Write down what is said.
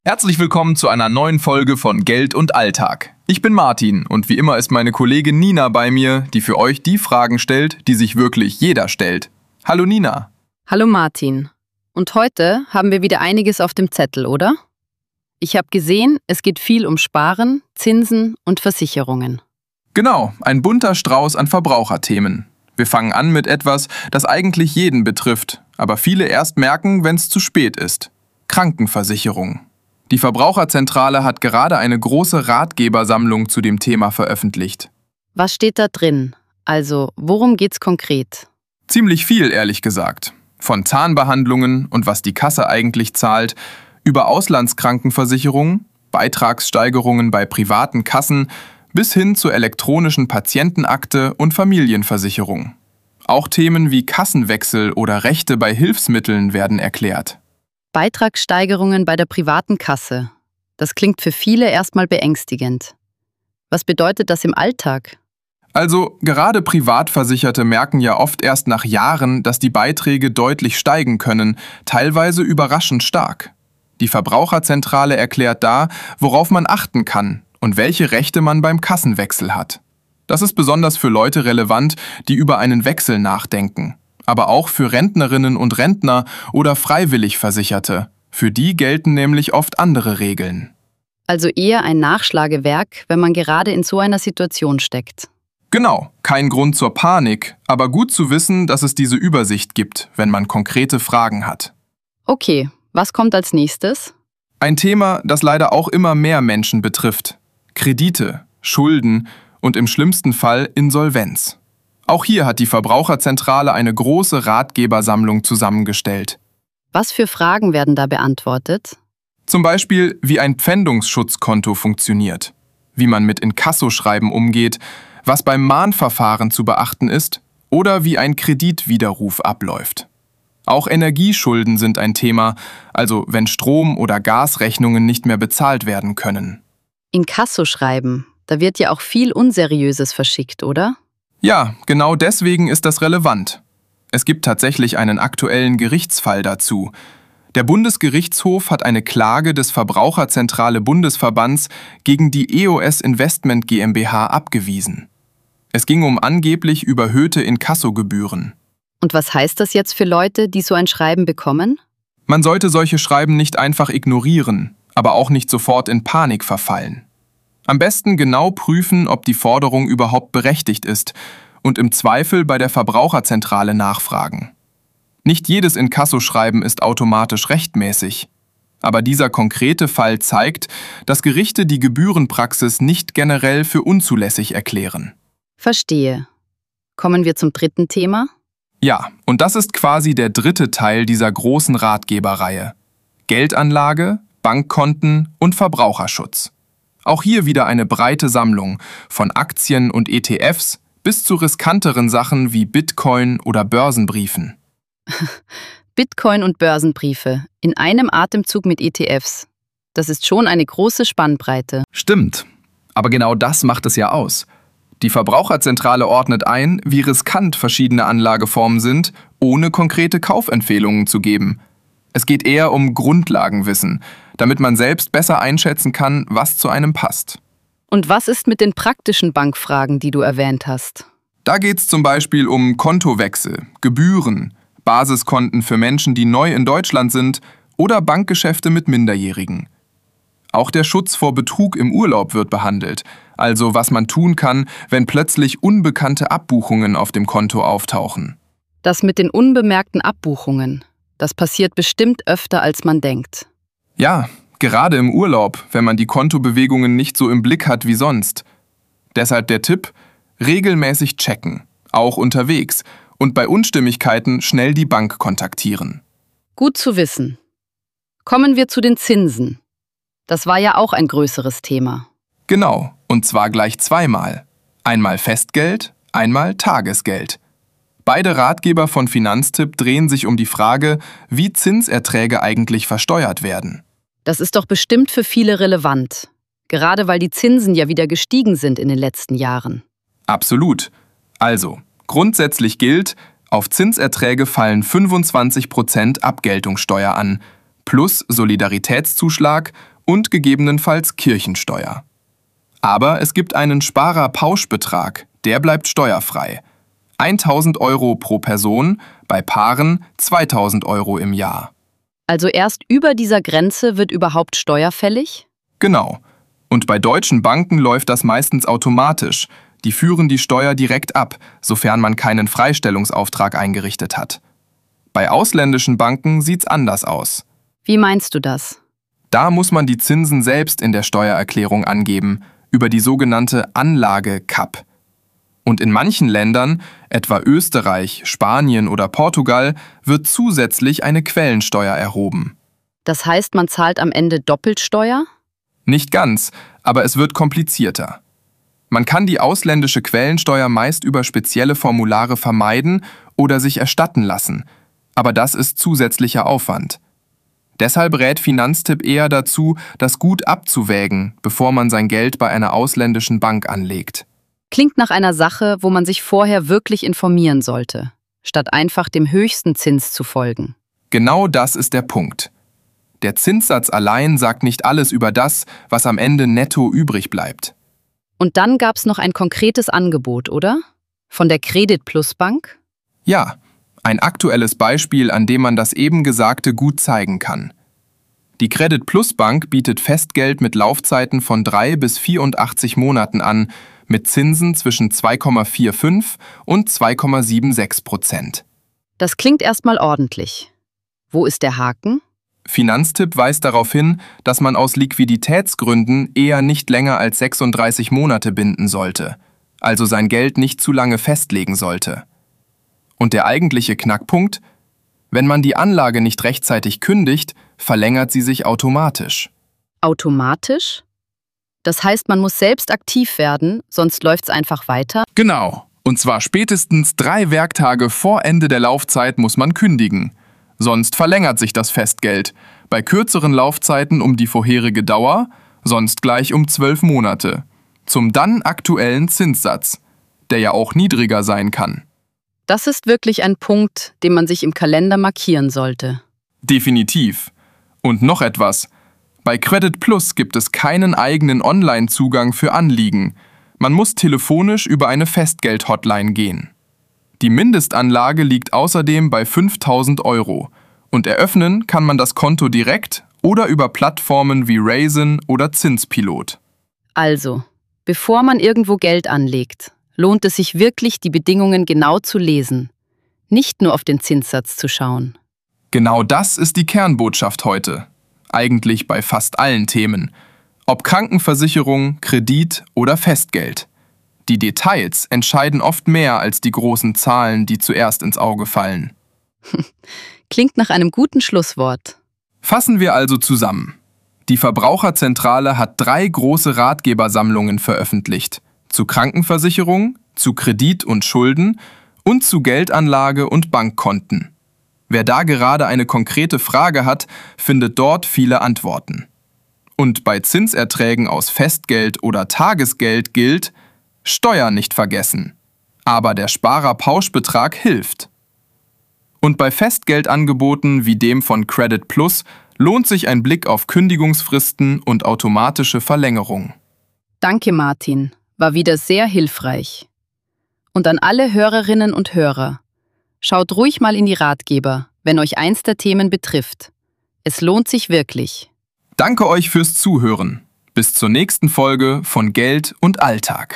Herzlich willkommen zu einer neuen Folge von Geld und Alltag. Ich bin Martin und wie immer ist meine Kollegin Nina bei mir, die für euch die Fragen stellt, die sich wirklich jeder stellt. Hallo Nina. Hallo Martin. Und heute haben wir wieder einiges auf dem Zettel, oder? Ich habe gesehen, es geht viel um Sparen, Zinsen und Versicherungen. Genau, ein bunter Strauß an Verbraucherthemen. Wir fangen an mit etwas, das eigentlich jeden betrifft, aber viele erst merken, wenn es zu spät ist. Krankenversicherung. Die Verbraucherzentrale hat gerade eine große Ratgebersammlung zu dem Thema veröffentlicht. Was steht da drin? Also, worum geht's konkret? Ziemlich viel, ehrlich gesagt. Von Zahnbehandlungen und was die Kasse eigentlich zahlt, über Auslandskrankenversicherungen, Beitragssteigerungen bei privaten Kassen bis hin zur elektronischen Patientenakte und Familienversicherung. Auch Themen wie Kassenwechsel oder Rechte bei Hilfsmitteln werden erklärt. Beitragssteigerungen bei der privaten Kasse. Das klingt für viele erstmal beängstigend. Was bedeutet das im Alltag? Also, gerade Privatversicherte merken ja oft erst nach Jahren, dass die Beiträge deutlich steigen können, teilweise überraschend stark. Die Verbraucherzentrale erklärt da, worauf man achten kann und welche Rechte man beim Kassenwechsel hat. Das ist besonders für Leute relevant, die über einen Wechsel nachdenken. Aber auch für Rentnerinnen und Rentner oder freiwillig Versicherte. Für die gelten nämlich oft andere Regeln. Also eher ein Nachschlagewerk, wenn man gerade in so einer Situation steckt. Genau, kein Grund zur Panik, aber gut zu wissen, dass es diese Übersicht gibt, wenn man konkrete Fragen hat. Okay, was kommt als nächstes? Ein Thema, das leider auch immer mehr Menschen betrifft. Kredite, Schulden und im schlimmsten Fall Insolvenz. Auch hier hat die Verbraucherzentrale eine große Ratgebersammlung zusammengestellt. Was für Fragen werden da beantwortet? Zum Beispiel, wie ein Pfändungsschutzkonto funktioniert, wie man mit Inkassoschreiben umgeht, was beim Mahnverfahren zu beachten ist oder wie ein Kreditwiderruf abläuft. Auch Energieschulden sind ein Thema, also wenn Strom- oder Gasrechnungen nicht mehr bezahlt werden können. Inkassoschreiben, da wird ja auch viel Unseriöses verschickt, oder? Ja, genau deswegen ist das relevant. Es gibt tatsächlich einen aktuellen Gerichtsfall dazu. Der Bundesgerichtshof hat eine Klage des Verbraucherzentrale Bundesverbands gegen die EOS Investment GmbH abgewiesen. Es ging um angeblich überhöhte Inkassogebühren. Und was heißt das jetzt für Leute, die so ein Schreiben bekommen? Man sollte solche Schreiben nicht einfach ignorieren, aber auch nicht sofort in Panik verfallen. Am besten genau prüfen, ob die Forderung überhaupt berechtigt ist und im Zweifel bei der Verbraucherzentrale nachfragen. Nicht jedes Inkassoschreiben ist automatisch rechtmäßig. Aber dieser konkrete Fall zeigt, dass Gerichte die Gebührenpraxis nicht generell für unzulässig erklären. Verstehe. Kommen wir zum dritten Thema? Ja, und das ist quasi der dritte Teil dieser großen Ratgeberreihe. Geldanlage, Bankkonten und Verbraucherschutz. Auch hier wieder eine breite Sammlung, von Aktien und ETFs bis zu riskanteren Sachen wie Bitcoin oder Börsenbriefen. Bitcoin und Börsenbriefe in einem Atemzug mit ETFs. Das ist schon eine große Spannbreite. Stimmt, aber genau das macht es ja aus. Die Verbraucherzentrale ordnet ein, wie riskant verschiedene Anlageformen sind, ohne konkrete Kaufempfehlungen zu geben. Es geht eher um Grundlagenwissen, damit man selbst besser einschätzen kann, was zu einem passt. Und was ist mit den praktischen Bankfragen, die du erwähnt hast? Da geht es zum Beispiel um Kontowechsel, Gebühren, Basiskonten für Menschen, die neu in Deutschland sind oder Bankgeschäfte mit Minderjährigen. Auch der Schutz vor Betrug im Urlaub wird behandelt, also was man tun kann, wenn plötzlich unbekannte Abbuchungen auf dem Konto auftauchen. Das mit den unbemerkten Abbuchungen, das passiert bestimmt öfter, als man denkt. Ja, gerade im Urlaub, wenn man die Kontobewegungen nicht so im Blick hat wie sonst. Deshalb der Tipp, regelmäßig checken, auch unterwegs, und bei Unstimmigkeiten schnell die Bank kontaktieren. Gut zu wissen. Kommen wir zu den Zinsen. Das war ja auch ein größeres Thema. Genau, und zwar gleich zweimal. Einmal Festgeld, einmal Tagesgeld. Beide Ratgeber von Finanztipp drehen sich um die Frage, wie Zinserträge eigentlich versteuert werden. Das ist doch bestimmt für viele relevant. Gerade weil die Zinsen ja wieder gestiegen sind in den letzten Jahren. Absolut. Also, grundsätzlich gilt, auf Zinserträge fallen 25% Abgeltungssteuer an, plus Solidaritätszuschlag und gegebenenfalls Kirchensteuer. Aber es gibt einen Sparerpauschbetrag, der bleibt steuerfrei. 1.000 Euro pro Person, bei Paaren 2.000 Euro im Jahr. Also erst über dieser Grenze wird überhaupt Steuer fällig? Genau. Und bei deutschen Banken läuft das meistens automatisch. Die führen die Steuer direkt ab, sofern man keinen Freistellungsauftrag eingerichtet hat. Bei ausländischen Banken sieht's anders aus. Wie meinst du das? Da muss man die Zinsen selbst in der Steuererklärung angeben, über die sogenannte Anlage-CAP. Und in manchen Ländern, etwa Österreich, Spanien oder Portugal, wird zusätzlich eine Quellensteuer erhoben. Das heißt, man zahlt am Ende Doppelsteuer? Nicht ganz, aber es wird komplizierter. Man kann die ausländische Quellensteuer meist über spezielle Formulare vermeiden oder sich erstatten lassen, aber das ist zusätzlicher Aufwand. Deshalb rät Finanztipp eher dazu, das gut abzuwägen, bevor man sein Geld bei einer ausländischen Bank anlegt. Klingt nach einer Sache, wo man sich vorher wirklich informieren sollte, statt einfach dem höchsten Zins zu folgen. Genau das ist der Punkt. Der Zinssatz allein sagt nicht alles über das, was am Ende netto übrig bleibt. Und dann gab es noch ein konkretes Angebot, oder? Von der Credit Plus Bank? Ja, ein aktuelles Beispiel, an dem man das eben Gesagte gut zeigen kann. Die Credit Plus Bank bietet Festgeld mit Laufzeiten von 3 bis 84 Monaten an, mit Zinsen zwischen 2,45 und 2,76%. Das klingt erstmal ordentlich. Wo ist der Haken? Finanztipp weist darauf hin, dass man aus Liquiditätsgründen eher nicht länger als 36 Monate binden sollte, also sein Geld nicht zu lange festlegen sollte. Und der eigentliche Knackpunkt? Wenn man die Anlage nicht rechtzeitig kündigt, verlängert sie sich automatisch. Automatisch? Das heißt, man muss selbst aktiv werden, sonst läuft's einfach weiter? Genau. Und zwar spätestens 3 Werktage vor Ende der Laufzeit muss man kündigen. Sonst verlängert sich das Festgeld. Bei kürzeren Laufzeiten um die vorherige Dauer, sonst gleich um 12 Monate. Zum dann aktuellen Zinssatz, der ja auch niedriger sein kann. Das ist wirklich ein Punkt, den man sich im Kalender markieren sollte. Definitiv. Und noch etwas. Bei Credit Plus gibt es keinen eigenen Online-Zugang für Anliegen. Man muss telefonisch über eine Festgeld-Hotline gehen. Die Mindestanlage liegt außerdem bei 5.000 Euro. Und eröffnen kann man das Konto direkt oder über Plattformen wie Raisin oder Zinspilot. Also, bevor man irgendwo Geld anlegt, lohnt es sich wirklich, die Bedingungen genau zu lesen. Nicht nur auf den Zinssatz zu schauen. Genau das ist die Kernbotschaft heute. Eigentlich bei fast allen Themen. Ob Krankenversicherung, Kredit oder Festgeld. Die Details entscheiden oft mehr als die großen Zahlen, die zuerst ins Auge fallen. Klingt nach einem guten Schlusswort. Fassen wir also zusammen. Die Verbraucherzentrale hat 3 große Ratgebersammlungen veröffentlicht. Zu Krankenversicherung, zu Kredit und Schulden und zu Geldanlage und Bankkonten. Wer da gerade eine konkrete Frage hat, findet dort viele Antworten. Und bei Zinserträgen aus Festgeld oder Tagesgeld gilt: Steuer nicht vergessen. Aber der Sparerpauschbetrag hilft. Und bei Festgeldangeboten wie dem von Credit Plus lohnt sich ein Blick auf Kündigungsfristen und automatische Verlängerung. Danke, Martin. War wieder sehr hilfreich. Und an alle Hörerinnen und Hörer: Schaut ruhig mal in die Ratgeber, wenn euch eins der Themen betrifft. Es lohnt sich wirklich. Danke euch fürs Zuhören. Bis zur nächsten Folge von Geld und Alltag.